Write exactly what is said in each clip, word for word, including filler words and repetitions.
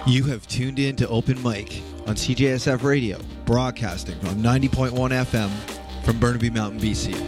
You have tuned in to Open Mic on C J S F Radio, broadcasting on ninety point one F M from Burnaby Mountain, B C.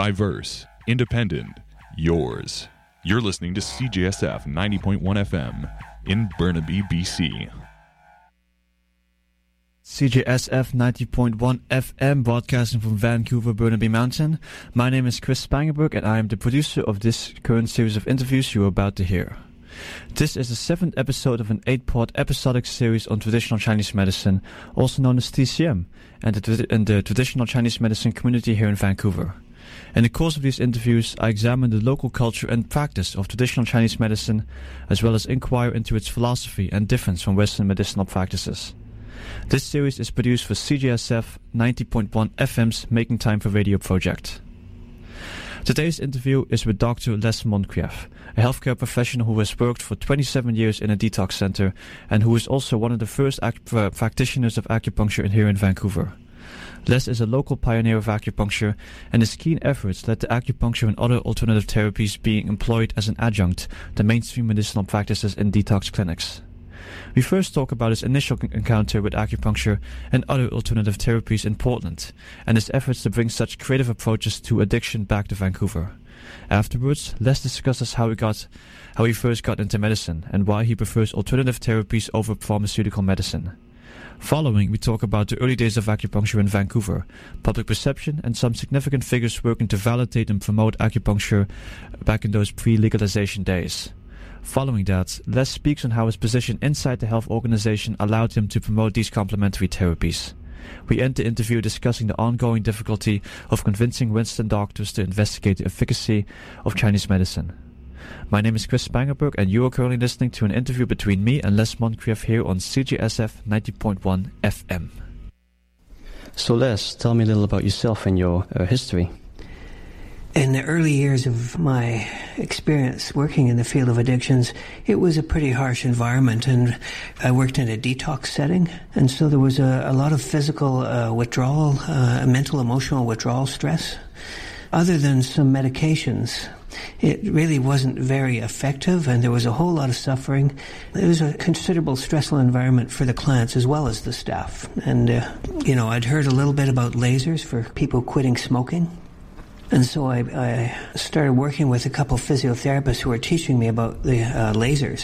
Diverse, independent, yours. You're listening to C J S F ninety point one F M in Burnaby, B C. C J S F ninety point one F M, broadcasting from Vancouver, Burnaby Mountain. My name is Chris Spangenberg, and I am the producer of this current series of interviews you are about to hear. This is the seventh episode of an eight-part episodic series on traditional Chinese medicine, also known as T C M, and the, and the traditional Chinese medicine community here in Vancouver. In the course of these interviews, I examine the local culture and practice of traditional Chinese medicine, as well as inquire into its philosophy and difference from Western medicinal practices. This series is produced for C J S F ninety point one F M's Making Time for Radio project. Today's interview is with Doctor Les Moncrief, a healthcare professional who has worked for twenty-seven years in a detox center and who is also one of the first ac- uh, practitioners of acupuncture in here in Vancouver. Les is a local pioneer of acupuncture, and his keen efforts led to acupuncture and other alternative therapies being employed as an adjunct to mainstream medicinal practices in detox clinics. We first talk about his initial encounter with acupuncture and other alternative therapies in Portland, and his efforts to bring such creative approaches to addiction back to Vancouver. Afterwards, Les discusses how he got, how he first got into medicine, and why he prefers alternative therapies over pharmaceutical medicine. Following, we talk about the early days of acupuncture in Vancouver, public perception, and some significant figures working to validate and promote acupuncture back in those pre-legalization days. Following that, Les speaks on how his position inside the health organization allowed him to promote these complementary therapies. We end the interview discussing the ongoing difficulty of convincing Western doctors to investigate the efficacy of Chinese medicine. My name is Chris Spangenberg, and you are currently listening to an interview between me and Les Moncrief here on C J S F ninety point one F M. So Les, tell me a little about yourself and your uh, history. In the early years of my experience working in the field of addictions, it was a pretty harsh environment, and I worked in a detox setting, and so there was a, a lot of physical uh, withdrawal, uh, mental, emotional withdrawal stress. Other than some medications, it really wasn't very effective, and there was a whole lot of suffering. It was a considerable stressful environment for the clients as well as the staff. And, uh, you know, I'd heard a little bit about lasers for people quitting smoking. And so I, I started working with a couple of physiotherapists who were teaching me about the uh, lasers.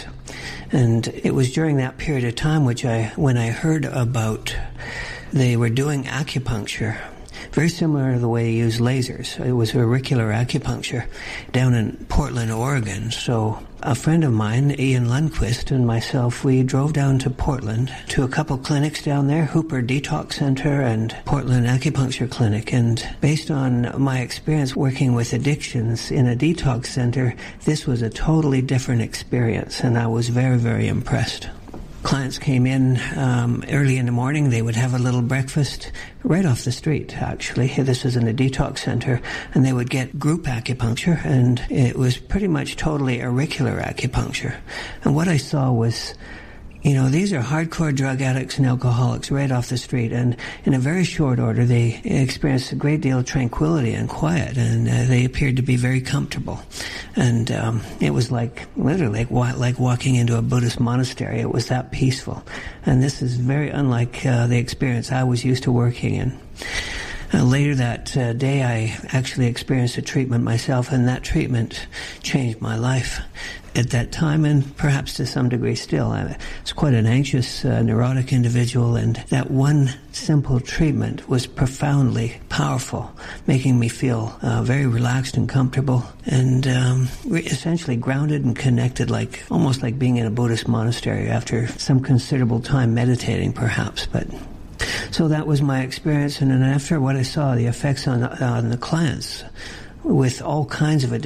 And it was during that period of time which I, when I heard about they were doing acupuncture, very similar to the way they use lasers. It was auricular acupuncture down in Portland, Oregon. So a friend of mine, Ian Lundquist, and myself, we drove down to Portland to a couple clinics down there, Hooper Detox Center and Portland Acupuncture Clinic. And based on my experience working with addictions in a detox center, this was a totally different experience, and I was very, very impressed. Clients came in um, early in the morning. They would have a little breakfast right off the street, actually. This was in a detox center, and they would get group acupuncture, and it was pretty much totally auricular acupuncture. And what I saw was, you know, these are hardcore drug addicts and alcoholics right off the street, and in a very short order, they experienced a great deal of tranquility and quiet, and uh, they appeared to be very comfortable. And um, it was like, literally, like, like walking into a Buddhist monastery. It was that peaceful. And this is very unlike uh, the experience I was used to working in. Uh, later that uh, day, I actually experienced a treatment myself, and that treatment changed my life. At that time, and perhaps to some degree still, I was quite an anxious, uh, neurotic individual, and that one simple treatment was profoundly powerful, making me feel uh, very relaxed and comfortable, and um, essentially grounded and connected, like almost like being in a Buddhist monastery after some considerable time meditating, perhaps. But so that was my experience, and then after what I saw, the effects on on the clients with all kinds of addictions.